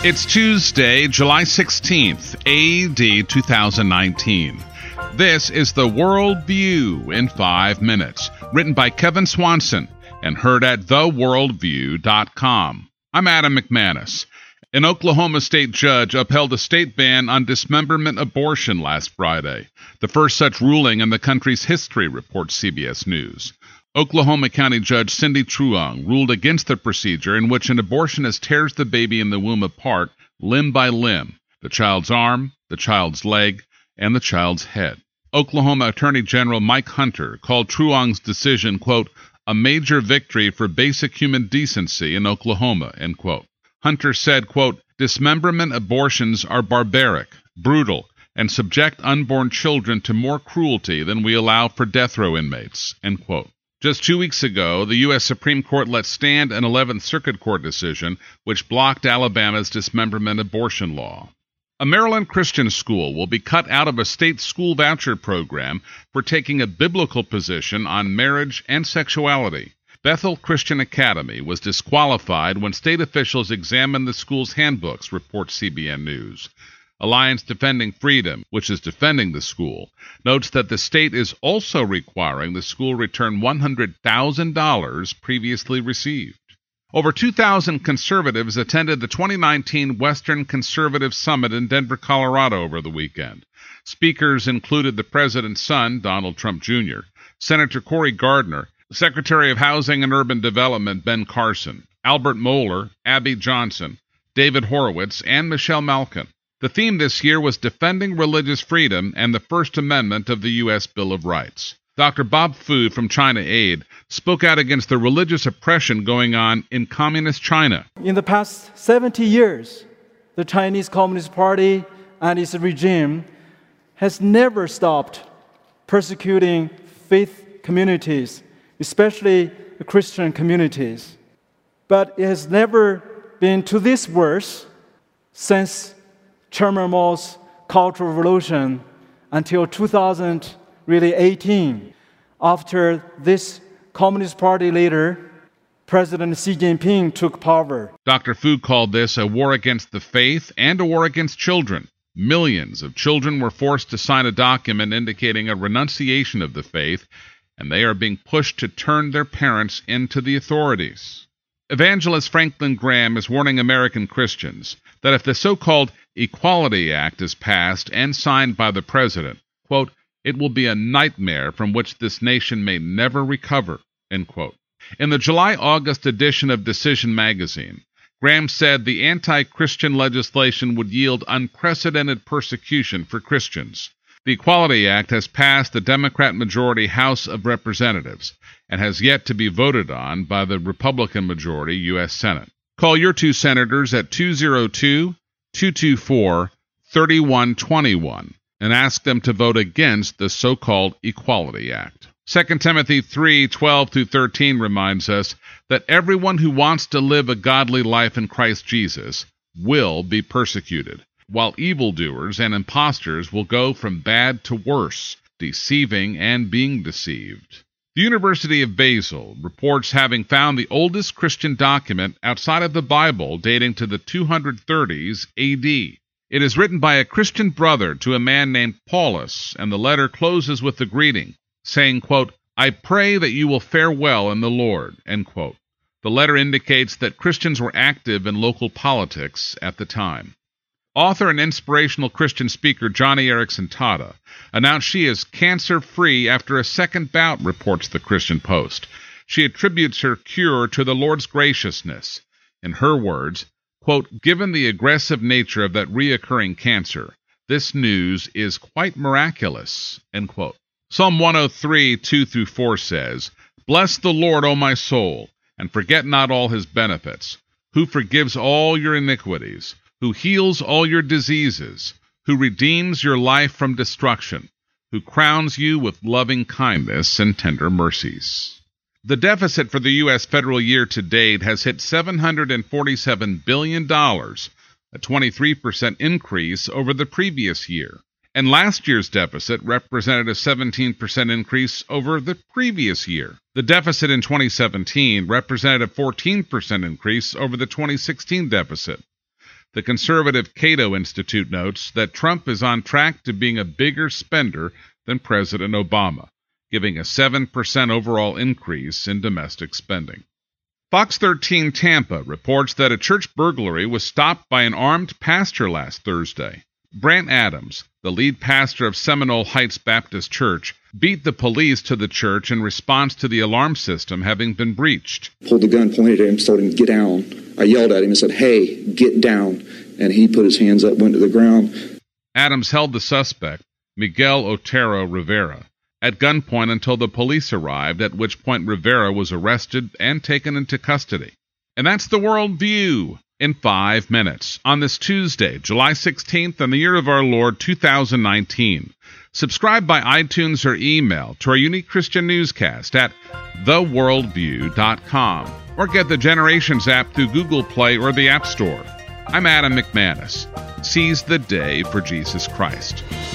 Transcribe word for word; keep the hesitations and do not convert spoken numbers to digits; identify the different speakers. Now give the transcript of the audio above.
Speaker 1: It's Tuesday, July sixteenth, A D two thousand nineteen. This is the World View in five minutes, written by Kevin Swanson and heard at the world view dot com. I'm Adam McManus. An Oklahoma state judge upheld a state ban on dismemberment abortion last Friday, the first such ruling in the country's history, reports C B S News. Oklahoma County Judge Cindy Truong ruled against the procedure in which an abortionist tears the baby in the womb apart, limb by limb, the child's arm, the child's leg, and the child's head. Oklahoma Attorney General Mike Hunter called Truong's decision, quote, a major victory for basic human decency in Oklahoma, end quote. Hunter said, quote, dismemberment abortions are barbaric, brutal, and subject unborn children to more cruelty than we allow for death row inmates, end quote. Just two weeks ago, the U S Supreme Court let stand an eleventh Circuit Court decision which blocked Alabama's dismemberment abortion law. A Maryland Christian school will be cut out of a state school voucher program for taking a biblical position on marriage and sexuality. Bethel Christian Academy was disqualified when state officials examined the school's handbooks, reports C B N News. Alliance Defending Freedom, which is defending the school, notes that the state is also requiring the school return one hundred thousand dollars previously received. Over two thousand conservatives attended the twenty nineteen Western Conservative Summit in Denver, Colorado over the weekend. Speakers included the president's son, Donald Trump Junior, Senator Cory Gardner, Secretary of Housing and Urban Development Ben Carson, Albert Mohler, Abby Johnson, David Horowitz, and Michelle Malkin. The theme this year was defending religious freedom and the First Amendment of the U S Bill of Rights. Doctor Bob Fu from China Aid spoke out against the religious oppression going on in communist China.
Speaker 2: In the past seventy years, the Chinese Communist Party and its regime has never stopped persecuting faith communities, especially the Christian communities. But it has never been to this worse since Chairman Mao's Cultural Revolution until two thousand eighteen. After this Communist Party leader, President Xi Jinping, took power.
Speaker 1: Doctor Fu called this a war against the faith and a war against children. Millions of children were forced to sign a document indicating a renunciation of the faith, and they are being pushed to turn their parents into the authorities. Evangelist Franklin Graham is warning American Christians that if the so-called Equality Act is passed and signed by the president, quote, it will be a nightmare from which this nation may never recover, end quote. In the July-August edition of Decision magazine, Graham said the anti-Christian legislation would yield unprecedented persecution for Christians. The Equality Act has passed the Democrat-majority House of Representatives and has yet to be voted on by the Republican-majority U S Senate. Call your two senators at two oh two, two two four, three one two one and ask them to vote against the so-called Equality Act. Second Timothy three, twelve through thirteen reminds us that everyone who wants to live a godly life in Christ Jesus will be persecuted, while evildoers and impostors will go from bad to worse, deceiving and being deceived. The University of Basel reports having found the oldest Christian document outside of the Bible dating to the two thirties A D. It is written by a Christian brother to a man named Paulus, and the letter closes with the greeting, saying, quote, I pray that you will fare well in the Lord, end quote. The letter indicates that Christians were active in local politics at the time. Author and inspirational Christian speaker Joni Eareckson Tada announced she is cancer-free after a second bout, reports the Christian Post. She attributes her cure to the Lord's graciousness. In her words, quote, given the aggressive nature of that reoccurring cancer, this news is quite miraculous, end quote. Psalm one oh three, two through four says, bless the Lord, O my soul, and forget not all his benefits, who forgives all your iniquities, who heals all your diseases, who redeems your life from destruction, who crowns you with loving kindness and tender mercies. The deficit for the U S federal year to date has hit seven hundred forty-seven billion dollars, a twenty-three percent increase over the previous year. And last year's deficit represented a seventeen percent increase over the previous year. The deficit in twenty seventeen represented a fourteen percent increase over the twenty sixteen deficit. The conservative Cato Institute notes that Trump is on track to being a bigger spender than President Obama, giving a seven percent overall increase in domestic spending. Fox thirteen Tampa reports that a church burglary was stopped by an armed pastor last Thursday. Brant Adams, the lead pastor of Seminole Heights Baptist Church, beat the police to the church in response to the alarm system having been breached.
Speaker 3: Pulled the gun, pointed at him, told him, "Get down." I yelled at him and said, "Hey, get down." And he put his hands up, went to the ground.
Speaker 1: Adams held the suspect, Miguel Otero Rivera, at gunpoint until the police arrived, at which point Rivera was arrested and taken into custody. And that's the World View in five minutes on this Tuesday, July sixteenth, in the year of our Lord two thousand nineteen. Subscribe by iTunes or email to our unique Christian newscast at the world view dot com or get the Generations app through Google Play or the App Store. I'm Adam McManus. Seize the day for Jesus Christ.